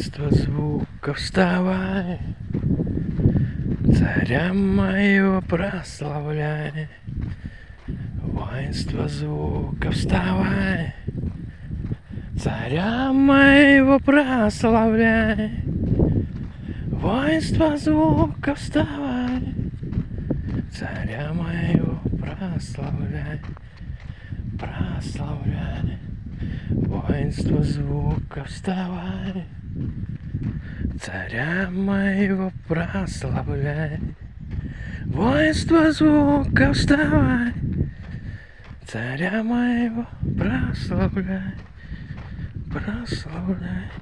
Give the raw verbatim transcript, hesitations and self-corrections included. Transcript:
Воинство звука, вставай, царя моего прославляй. Воинство звука, вставай, царя моего прославляй. Воинство звука, вставай, царя моего прославляй, прославляй. Воинство звука, вставай, царя моего прославляй. Воинство звука, вставай, царя моего прославляй, прославляй.